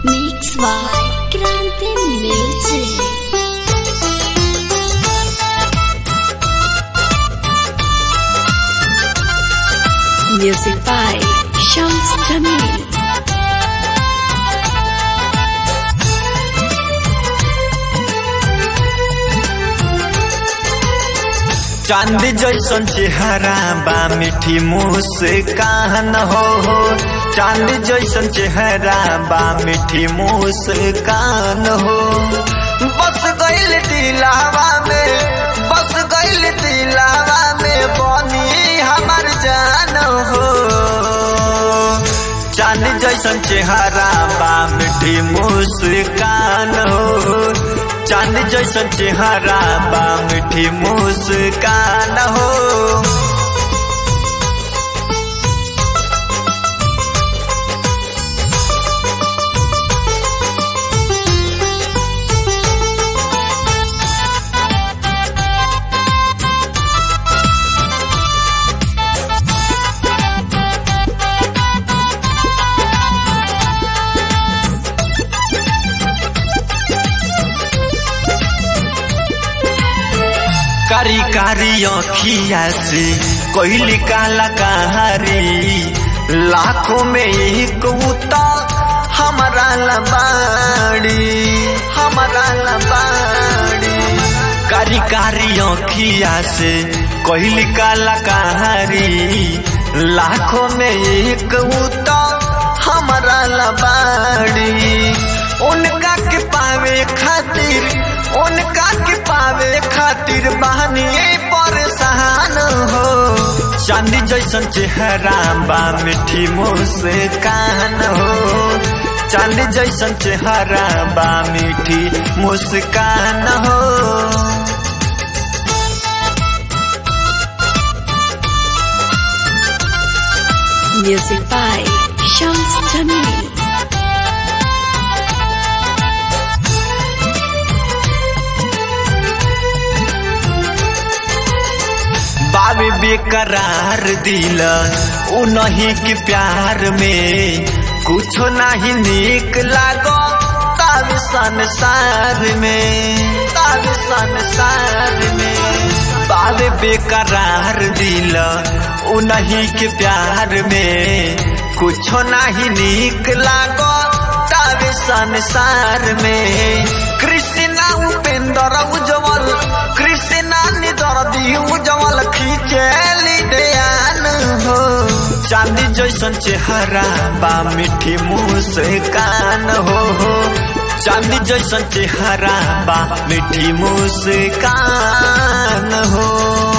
Mix by Kranti Music. Music by Shams Jamil. चांद जैसन चेहरा बा मीठी मुस्कान हो चांद जैसन चेहरा बा मीठी मुस्कान हो बस गइल दिलावा में बनी हमार जान हो चांद जैसन चेहरा बा मीठी मुस्कान हो चांद जैसन चेहरा बा मीठी मुस्कान हो कारी कारी अखिया से कोइली काला कहारी लाखों में एक उता हमारा लबाड़ी कारी कारी अखिया से कोइली काला कहारी लाखों में एक उता हमारा लबाड़ी उनका के पावे खातिर बहनी परेशान हो चांदी जैसन चेहरा बा मीठी मुस्कान हो चांदी जैसन चेहरा बा मीठी मुस्कान हो Music by Shams Jamil. बाबे बेकरार दिल उन्हीं के प्यार में कुछ नहीं निक लागो तब संसार में बाबे बेकरार दिल उन्हीं के प्यार में कुछ नहीं निक लागो तब संसार में कृष्णा उपेंद्र उज्जवल कृष्णा निदर्दी उज्जवल खींचेली ध्यान हो चांदी जैसन चेहरा बा मीठी मुस्कान हो चांदी जैसन चेहरा बा मीठी मुस्कान हो।